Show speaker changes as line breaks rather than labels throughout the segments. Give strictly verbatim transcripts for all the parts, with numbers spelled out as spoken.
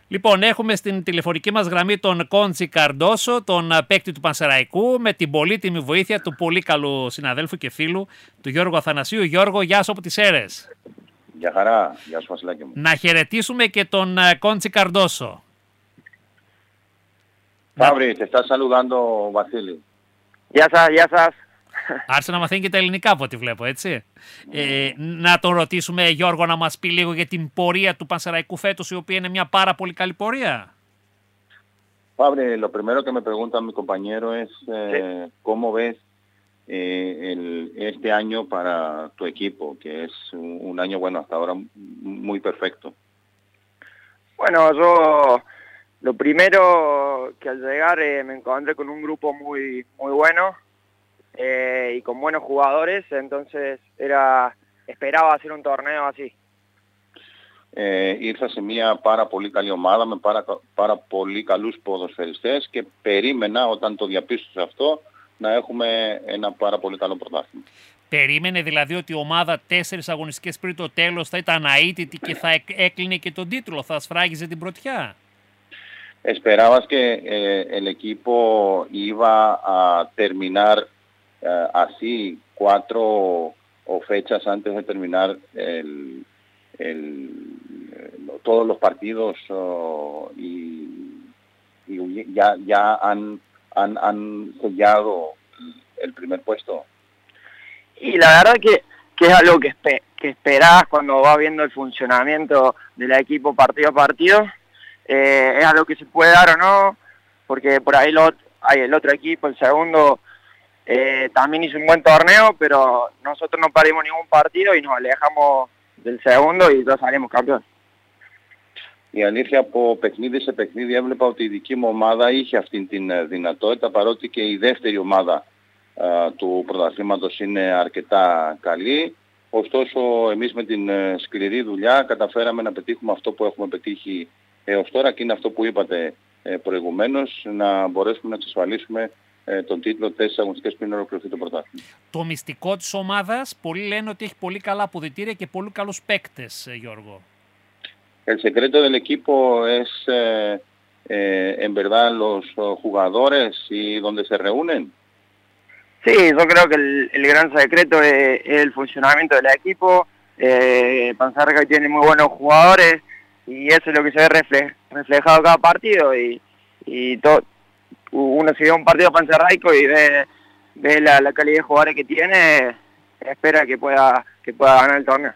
Λοιπόν, έχουμε στην τηλεφωνική μας γραμμή τον Κόντσι Καρντόσο, τον παίκτη του Πανσεραϊκού, με την πολύτιμη βοήθεια του πολύ καλού συναδέλφου και φίλου, του Γιώργου Αθανασίου. Γιώργο, γεια σου από τις Σέρρες.
Γεια χαρά, γεια σου Βασιλάκη μου.
Να χαιρετήσουμε και τον Κόντσι Καρντόσο.
Φάβρη, te estás saludando, Βασίλη.
Γεια σας, γεια σας.
Άρχισε να μαθαίνει και τα ελληνικά από ό,τι βλέπω, έτσι. Mm. Ε, να τον ρωτήσουμε, Γιώργο, να μας πει λίγο για την πορεία του Πανσεραϊκού φέτος, η οποία είναι μια πάρα πολύ καλή πορεία.
Padre, lo primero que me pregunta mi compañero es eh, sí. ¿cómo ves eh, el, este año para tu equipo? Que es un, un año, bueno, hasta ahora muy perfecto.
Bueno, yo lo primero que al llegar eh, me encontré con un grupo muy, muy bueno. Eh, y con buenos jugadores, entonces era esperaba hacer un torneo así.
Ε, ήρθα σε μια πάρα πολύ καλή ομάδα με πάρα, πάρα πολύ καλούς ποδοσφαιριστές και περίμενα όταν το διαπίστωσα αυτό να έχουμε ένα πάρα πολύ καλό πρωτάθλημα.
Περίμενε δηλαδή ότι η ομάδα τέσσερις αγωνιστικές πριν το τέλος θα ήταν αίτητη και θα έκλεινε και τον τίτλο, θα σφράγιζε την πρωτιά.
Esperabas que eh, el equipo iba a terminar Uh, así cuatro o fechas antes de terminar el, el, el, todos los partidos uh, y, y ya, ya han, han, han sellado el primer puesto.
Y la verdad que, que es algo que, espe que esperás cuando vas viendo el funcionamiento del equipo partido a partido. Eh, es algo que se puede dar o no, porque por ahí lo, hay el otro equipo, el segundo, Eh, también hizo un buen torneo, pero nosotros no perdimos ningún partido y nos alejamos del segundo y todos salimos campeón.
Η αλήθεια από παιχνίδι σε παιχνίδι έβλεπα ότι η δική μου ομάδα είχε αυτή την δυνατότητα, παρότι και η δεύτερη ομάδα α, του πρωταθλήματος είναι αρκετά καλή. Ωστόσο εμείς με την σκληρή δουλειά καταφέραμε να πετύχουμε αυτό που έχουμε πετύχει έως τώρα και είναι αυτό που είπατε προηγουμένως, να μπορέσουμε να εξασφαλίσουμε τον τίτλο τέσσερις αγωνιστικές πριν ολοκληρωθεί το πρωτάθλημα.
Το μυστικό της ομάδας, πολλοί λένε ότι έχει πολύ καλά αποδυτήρια και πολύ καλούς παίκτες, Γιώργο.
El secreto del equipo es eh, eh, en verdad los jugadores y donde se reúnen.
Sí, yo creo que el, el gran secreto es, es el funcionamiento del equipo. Eh, Panzerca tiene muy buenos jugadores y eso es lo que se ve refle reflejado cada partido y, y todo. Uno se ve un partido panserraico y ve, ve la, la calidad de jugadores que tiene, espera que pueda, que pueda ganar el torneo.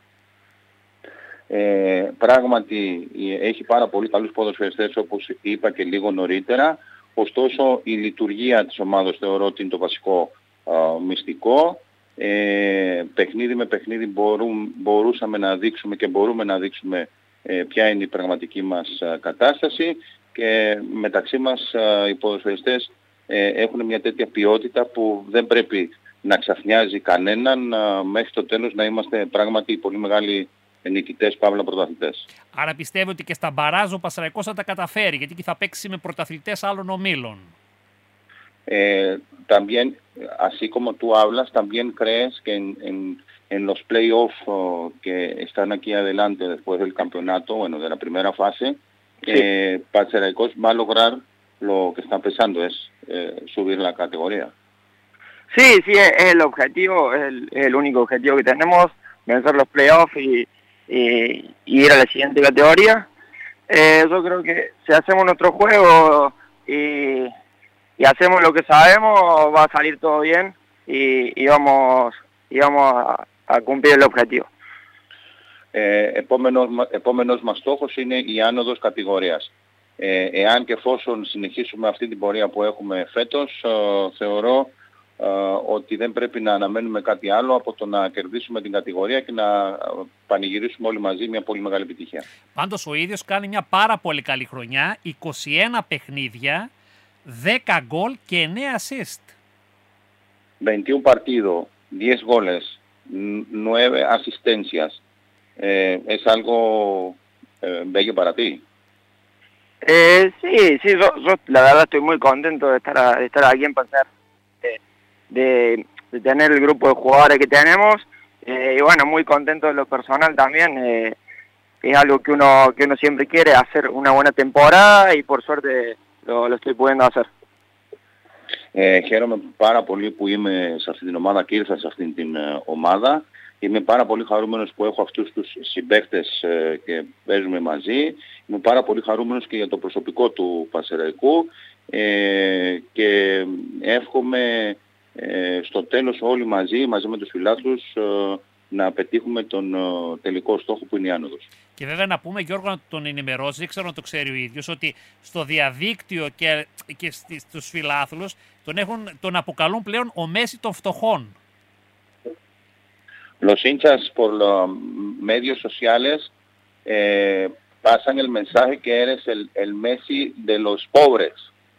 Ε, πράγματι έχει πάρα πολύ καλούς ποδοσφαιριστές όπως είπα και λίγο νωρίτερα, ωστόσο η λειτουργία της ομάδας θεωρώ ότι είναι το βασικό α, μυστικό. Ε, παιχνίδι με παιχνίδι μπορούν, μπορούσαμε να δείξουμε και μπορούμε να δείξουμε ε, ποια είναι η πραγματική μας α, κατάσταση. Και μεταξύ μας οι ποδοσφαιριστές έχουν μια τέτοια ποιότητα που δεν πρέπει να ξαφνιάζει κανέναν μέχρι το τέλος να είμαστε πράγματι πολύ μεγάλοι νικητές, παύλα πρωταθλητές.
Άρα πιστεύω ότι και στα μπαράζ ο Πανσεραϊκός θα τα καταφέρει, γιατί και θα παίξει με πρωταθλητές άλλων ομίλων.
Eh, también, así como tú hablas, también crees que en, en, en los playoffs oh, que están aquí adelante después del campeonato, bueno, de la primera fase,
Sí.
Eh, Panzerαϊκός va a lograr lo que está pensando, es eh, subir la categoría.
Sí, sí, es, es el objetivo, es el, es el único objetivo que tenemos, vencer los playoffs y, y, y ir a la siguiente categoría. Eh, yo creo que si hacemos nuestro juego y, y hacemos lo que sabemos, va a salir todo bien y, y vamos, y vamos a, a cumplir el objetivo.
Ε, επόμενος, επόμενος μας στόχος είναι η άνοδος κατηγορίας. Ε, εάν και εφόσον συνεχίσουμε αυτή την πορεία που έχουμε φέτος, ε, θεωρώ ε, ότι δεν πρέπει να αναμένουμε κάτι άλλο από το να κερδίσουμε την κατηγορία και να πανηγυρίσουμε όλοι μαζί μια πολύ μεγάλη επιτυχία.
Πάντως ο ίδιος κάνει μια πάρα πολύ καλή χρονιά, είκοσι ένα παιχνίδια, δέκα γκολ και εννέα assist.
veintiún partidos, diez goles, nueve asistencias. Eh, ¿Es algo eh, bello para ti?
Eh, sí, sí, yo, yo la verdad estoy muy contento de estar, a, de estar aquí en Panzer, de, de, de tener el grupo de jugadores que tenemos eh, y bueno, muy contento de lo personal también. Eh, es algo que uno, que uno siempre quiere, hacer una buena temporada y por suerte lo, lo estoy pudiendo hacer.
Ε, χαίρομαι πάρα πολύ που είμαι σε αυτή την ομάδα και ήρθα σε αυτή την ε, ομάδα. Είμαι πάρα πολύ χαρούμενος που έχω αυτούς τους συμπαίκτες ε, και παίζουμε μαζί. Είμαι πάρα πολύ χαρούμενος και για το προσωπικό του Πανσεραϊκού ε, και εύχομαι ε, στο τέλος όλοι μαζί, μαζί με τους φιλάθλους, ε, να πετύχουμε τον ε, τελικό στόχο που είναι η άνοδος.
Και βέβαια να πούμε, Γιώργο, να τον ενημερώσει, δεν ξέρω αν το ξέρει ο ίδιος, ότι στο διαδίκτυο και, και στους φιλάθλους τον, έχουν, τον αποκαλούν πλέον ο Μέση των φτωχών.
Los hinchas por los medios sociales eh, pasan el mensaje que eres el, el Messi de los pobres.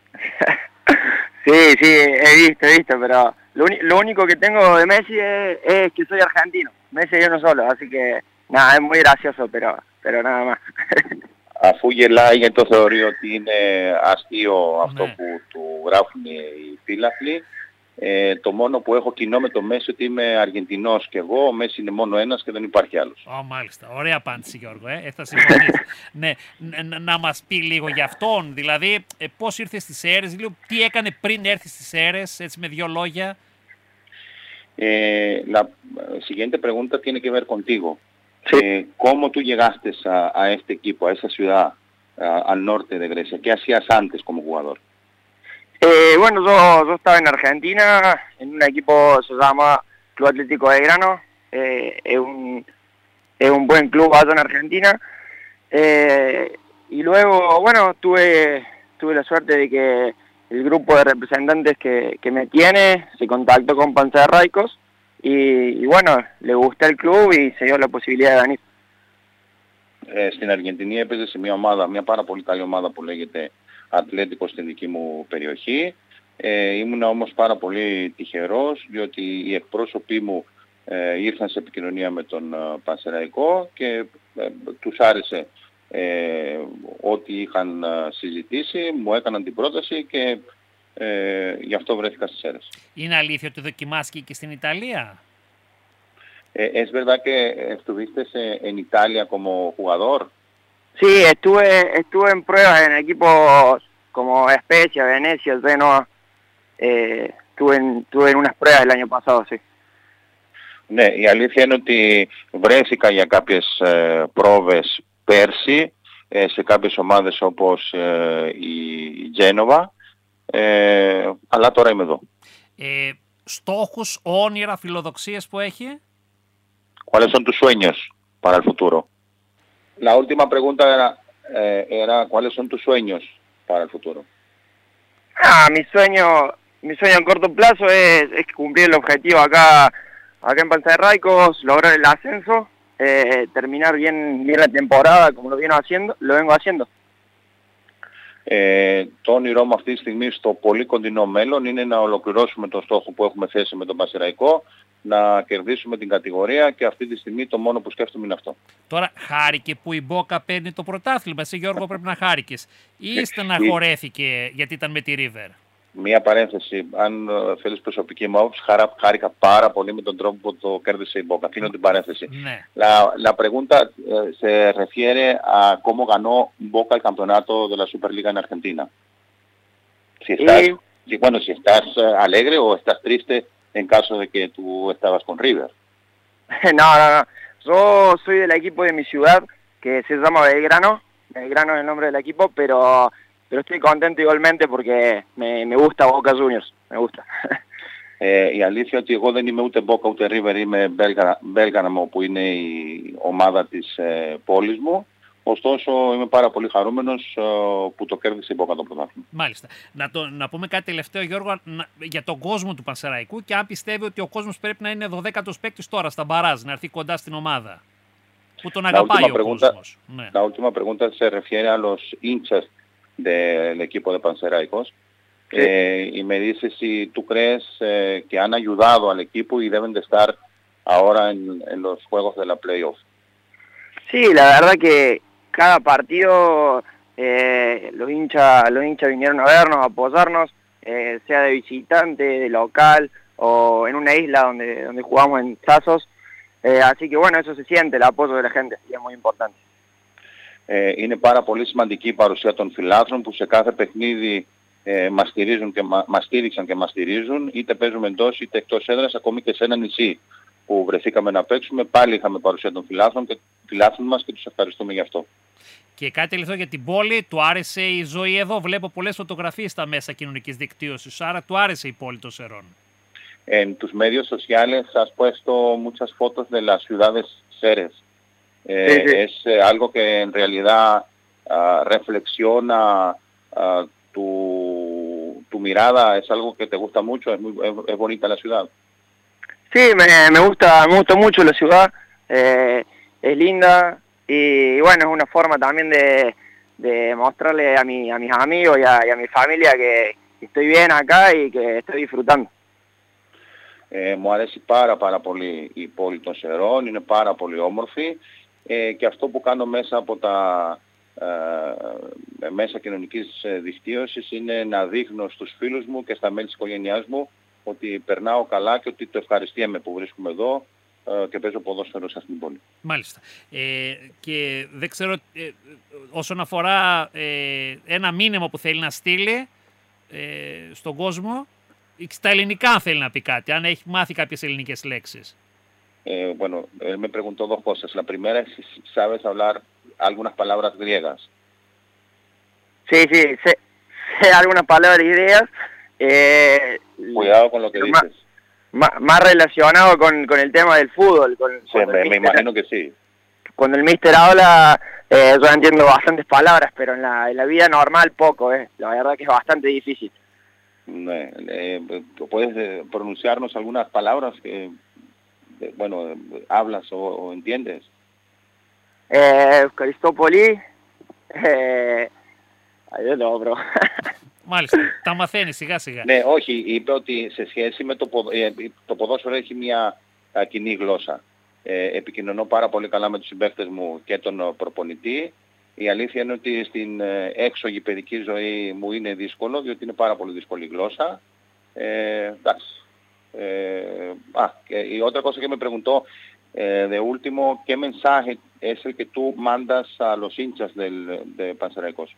Sí, sí, he visto, he visto, pero lo, lo único que tengo de Messi es, es que soy argentino. Messi hay uno solo, así que nada, es muy gracioso, pero, pero nada más.
Αφού γελάει γιατί το θεωρεί ότι είναι αστείο αυτό
ναι.
που του γράφουν οι φίλαθλοι, ε, το μόνο που έχω κοινό με το Μέση ότι είμαι Αργεντινός και εγώ, ο Μέση είναι μόνο ένας και δεν υπάρχει άλλος.
Oh, μάλιστα. Ωραία απάντηση, Γιώργο. Ε. Θα συμφωνήσω. ναι, να, να μας πει λίγο για αυτόν, δηλαδή ε, πώς ήρθε στις Σέρρες, λίγο, τι έκανε πριν έρθει στις Σέρρες, έτσι με δύο λόγια.
Eh, la siguiente pregunta tiene que ver contigo. Sí. Eh, ¿Cómo tú llegaste a, a este equipo, a esa ciudad, a, al norte de Grecia? ¿Qué hacías antes como jugador?
Eh, bueno, yo, yo estaba en Argentina, en un equipo se llama Club Atlético Belgrano, eh, es, un, es un buen club allá en Argentina. Eh, y luego, bueno, tuve, tuve la suerte de que el grupo de representantes que, que me tiene se contactó con Πανσεραϊκός y, y bueno, le gustó el club y se dio la posibilidad de venir.
Ε, στην Αργεντινή έπαιζε σε μια ομάδα, μια πάρα πολύ καλή ομάδα που λέγεται Ατλέτικο στην δική μου περιοχή. Ε, ήμουν όμως πάρα πολύ τυχερός διότι οι εκπρόσωποι μου ε, ήρθαν σε επικοινωνία με τον ε, Πανσεραϊκό και ε, τους άρεσε ε, ό,τι είχαν ε, συζητήσει, μου έκαναν την πρόταση και ε, γι' αυτό βρέθηκα στις Σέρρες.
Είναι αλήθεια ότι δοκιμάστηκε και στην Ιταλία?
Eh, ¿Es verdad que estuviste en Italia como jugador?
Sí, estuve, estuve en pruebas en equipos como Spezia, Venecia, Genoa. Eh, estuve, en, estuve en unas pruebas el año pasado, sí.
Ναι, η αλήθεια είναι ότι βρέθηκα για κάποιες ε, πρόβες πέρσι ε, σε κάποιες ομάδες όπως ε, η Γένοβα, ε, αλλά τώρα είμαι εδώ.
Ε, στόχους, όνειρα, φιλοδοξίες που έχει?
¿Cuáles son tus sueños para el futuro? La última pregunta era, eh, era ¿cuáles son tus sueños para el futuro?
Ah, mi sueño, mi sueño a corto plazo es, es cumplir el objetivo acá, acá en Πανσεραϊκός, lograr el ascenso, eh, terminar bien, bien la temporada como lo vengo haciendo, lo vengo haciendo.
Ε, το όνειρό μου αυτή τη στιγμή στο πολύ κοντινό μέλλον είναι να ολοκληρώσουμε τον στόχο που έχουμε θέσει με τον Πανσεραϊκό, να κερδίσουμε την κατηγορία και αυτή τη στιγμή το μόνο που σκέφτομαι είναι αυτό.
Τώρα χάρηκε που η Μπόκα παίρνει το πρωτάθλημα. Εσύ, Γιώργο, πρέπει να χάρηκες. Ή στεναχωρέθηκε γιατί ήταν με τη River?
Μία παρένθεση, αν θέλεις προσωπική μου άποψη, χάρηκα πάρα πολύ με τον τρόπο που το κέρδισε η Μπόκα. Αφήνω την παρένθεση.
Ναι.
La, la pregunta eh, se refiere a cómo ganó Boca el campeonato de la Superliga en Argentina. Si estás,
Y...
si, bueno, si estás uh, alegre o estás triste en caso de que tú estabas con River.
No, no, no. Yo soy del equipo de mi ciudad que se llama Belgrano. Belgrano es el nombre del equipo, pero, pero estoy contento igualmente porque me, me gusta Boca Juniors. Me gusta.
Ε, η αλήθεια ότι εγώ δεν είμαι ούτε Boca ούτε River, είμαι Μπέλγαναμο που είναι η ομάδα της ε, πόλης μου. Ωστόσο είμαι πάρα πολύ χαρούμενος ε, που το κέρδισε η Boca το πρωτάθλημα.
Μάλιστα. Να, το, να πούμε κάτι τελευταίο, Γιώργο, να, για τον κόσμο του Πανσεραϊκού και αν πιστεύει ότι ο κόσμος πρέπει να είναι δωδέκατος παίκτης τώρα στα μπαράζ, να έρθει κοντά στην ομάδα. Που τον αγαπάει ο pregunta, κόσμος. Ναι.
La última pregunta se refiere a los hinchas del equipo de Πανσεραϊκός. Sí. Eh, y me dice si tú crees eh, que han ayudado al equipo y deben de estar ahora en, en los juegos de la playoff.
Sí, la verdad que cada partido eh, los hinchas los hinchas vinieron a vernos, a apoyarnos, eh, sea de visitante, de local o en una isla donde, donde jugamos en Tazos. Eh, así que bueno, eso se siente, el apoyo de la gente, y es muy importante.
Ε, είναι πάρα πολύ σημαντική η παρουσία των φιλάθλων που σε κάθε παιχνίδι ε, μας, στηρίζουν και, μα, μας στήριξαν και μας στηρίζουν, είτε παίζουμε εντός είτε εκτός έδρας, ακόμη και σε ένα νησί που βρεθήκαμε να παίξουμε, πάλι είχαμε παρουσία των φιλάθλων και φιλάθλων μας και τους ευχαριστούμε γι' αυτό.
Και κάτι τελευταίο για την πόλη, του άρεσε η ζωή εδώ? Βλέπω πολλές φωτογραφίες στα μέσα κοινωνικής δικτύωσης, άρα του άρεσε η πόλη των Σερών.
En tus medios sociales has puesto muchas fotos de las ciudades Seres. Eh, sí, sí. Es eh, algo que en realidad uh, reflexiona uh, tu, tu mirada, es algo que te gusta mucho, es, muy, es, es bonita la ciudad.
Sí, me, me, gusta, me gusta mucho la ciudad, eh, es linda y bueno, es una forma también de, de mostrarle a, mi, a mis amigos y a, y a mi familia que, que estoy bien acá y que estoy disfrutando.
Ε, μου αρέσει πάρα πάρα πολύ η πόλη των Σερών, είναι πάρα πολύ όμορφη ε, και αυτό που κάνω μέσα από τα ε, μέσα κοινωνικής δικτύωσης είναι να δείχνω στους φίλους μου και στα μέλη της οικογένειάς μου ότι περνάω καλά και ότι το ευχαριστίαμε που βρίσκομαι εδώ ε, και παίζω ποδόσφαιρο σε αυτήν την πόλη.
Μάλιστα. Ε, και δεν ξέρω, ε, όσον αφορά ε, ένα μήνυμα που θέλει να στείλει ε, στον κόσμο, στα ελληνικά αν θέλει να πει κάτι, αν έχει μάθει κάποιες ελληνικές λέξεις.
Eh, bueno, él me preguntó dos cosas. La primera es si sabes hablar algunas palabras griegas.
Sí, sí, sé, sé algunas palabras griegas. Eh,
Cuidado con lo que
más,
dices.
Más, más relacionado con, con el tema del fútbol. Con,
sí, me, me imagino que sí.
Cuando el míster habla, eh, yo entiendo bastantes palabras, pero en la, en la vida normal poco. Eh. La verdad que es bastante difícil.
Eh, eh, ¿Puedes eh, pronunciarnos algunas palabras que, eh, bueno, eh, hablas o, o entiendes?
Eh, Ευχαριστόπολη. Eh, δεν το βρω.
Μάλιστα, τα μαθαίνει σιγά σιγά.
Ναι, όχι, είπε ότι σε σχέση με το, ποδο, ε, το ποδόσφαιρο έχει μια α, κοινή γλώσσα. Ε, επικοινωνώ πάρα πολύ καλά με τους συμπαίκτες μου και τον προπονητή. Η αλήθεια είναι ότι στην έξωγη παιδική ζωή μου είναι δύσκολο, διότι είναι πάρα πολύ δύσκολη η γλώσσα. Ε, εντάξει. Eh, ah, y otra cosa que me preguntó, eh, de último, ¿qué mensaje es el que tú mandas a los hinchas del, de Panathinaikos?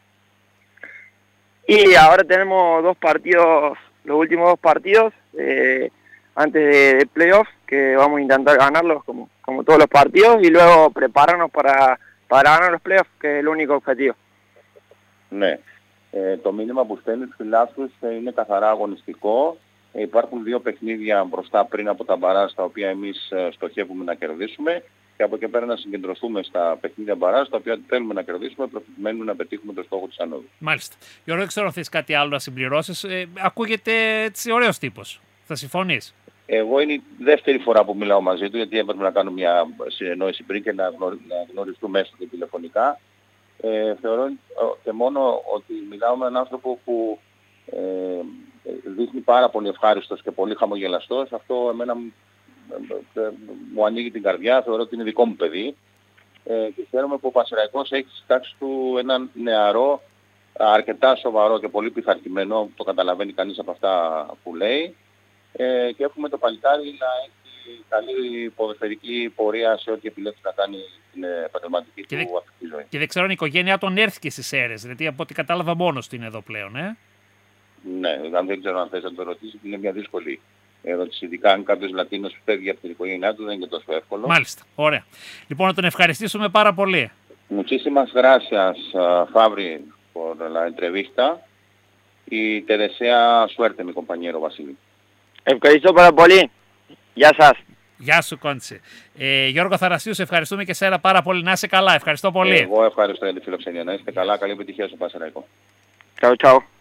Y ahora tenemos dos partidos, los últimos dos partidos, eh, antes de, de playoff, que vamos a intentar ganarlos como, como todos los partidos, y luego prepararnos para, para ganar los playoffs, que es el único objetivo.
Ναι. Ε, το μήνυμα που στέλνει στους φιλάθλους είναι καθαρά αγωνιστικό. Ε, υπάρχουν δύο παιχνίδια μπροστά πριν από τα μπαράζ, τα οποία εμείς στοχεύουμε να κερδίσουμε, και από εκεί πέρα να συγκεντρωθούμε στα παιχνίδια μπαράζ, τα οποία θέλουμε να κερδίσουμε προκειμένου να πετύχουμε το στόχο της ανόδου.
Μάλιστα. Γιώργο, δεν ξέρω αν θες κάτι άλλο να συμπληρώσεις. Ε, ακούγεται έτσι ωραίος τύπος. Θα συμφωνείς?
Εγώ είναι η δεύτερη φορά που μιλάω μαζί του, γιατί έπρεπε να κάνω μια συνεννόηση πριν και να, γνωρι, να γνωριστούμε έστω και τηλεφωνικά. Ε, θεωρώ και μόνο ότι μιλάω με έναν άνθρωπο που ε, δείχνει πάρα πολύ ευχάριστος και πολύ χαμογελαστός. Αυτό εμένα ε, ε, μου ανοίγει την καρδιά, θεωρώ ότι είναι δικό μου παιδί. Ε, και χαίρομαι που ο Πανσεραϊκός έχει στη τάξη του έναν νεαρό, αρκετά σοβαρό και πολύ πειθαρχημένο, το καταλαβαίνει κανείς από αυτά που λέει. Ε, και έχουμε το παλικάρι να έχει καλή ποδοσφαιρική πορεία σε ό,τι επιλέξει να κάνει την επαγγελματική του αθλητική ζωή.
Και δεν ξέρω αν η οικογένειά τον έρθει και στις Σέρρες, γιατί από ό,τι κατάλαβα μόνος του είναι εδώ πλέον, ε?
Ναι, δεν ξέρω αν θες να το ρωτήσεις, είναι μια δύσκολη ερώτηση. Ειδικά αν κάποιος Λατίνος φεύγει από την οικογένειά του, δεν είναι τόσο εύκολο.
Μάλιστα, ωραία. Λοιπόν, να τον ευχαριστήσουμε πάρα πολύ.
Muchísimas gracias, uh, Fabri, por la entrevista y te desea suerte, mi compañero Βασίλη.
Ευχαριστώ πάρα πολύ. Γεια σας.
Γεια σου, Κόντσε. Ε, Γιώργο Θανασίου, σε ευχαριστούμε και εσένα πάρα πολύ. Να είσαι καλά. Ευχαριστώ πολύ.
Εγώ ευχαριστώ για τη φιλοξενία. Να είστε καλά. Καλή επιτυχία στο Πανσεραϊκό.
Ciao, ciao.